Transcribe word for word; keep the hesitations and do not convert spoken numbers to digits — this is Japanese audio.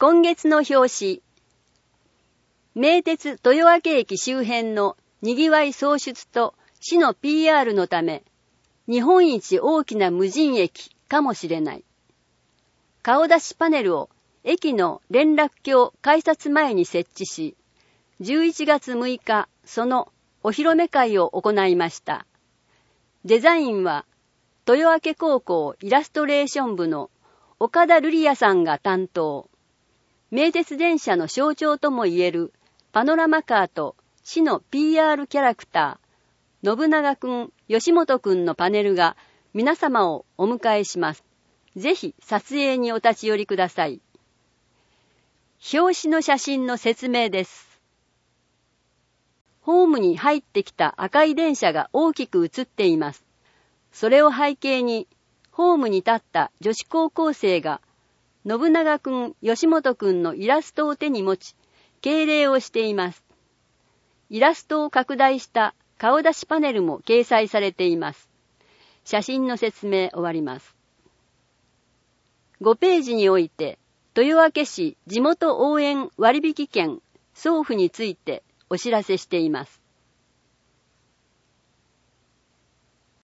今月の表紙。名鉄豊明駅周辺のにぎわい創出と市の ピーアール のため、日本一大きな無人駅かもしれない。顔出しパネルを駅の連絡橋改札前に設置し、じゅういちがつむいか、そのお披露目会を行いました。デザインは、豊明高校イラストレーション部の岡田瑠璃也さんが担当。名鉄電車の象徴ともいえるパノラマカーと市の ピーアール キャラクター、信長くん、吉本くんのパネルが皆様をお迎えします。ぜひ撮影にお立ち寄りください。表紙の写真の説明です。ホームに入ってきた赤い電車が大きく写っています。それを背景に、ホームに立った女子高校生が、信長くん、吉本くんのイラストを手に持ち、敬礼をしています。イラストを拡大した顔出しパネルも掲載されています。写真の説明終わります。ごページにおいて、豊明市地元応援割引券送付についてお知らせしています。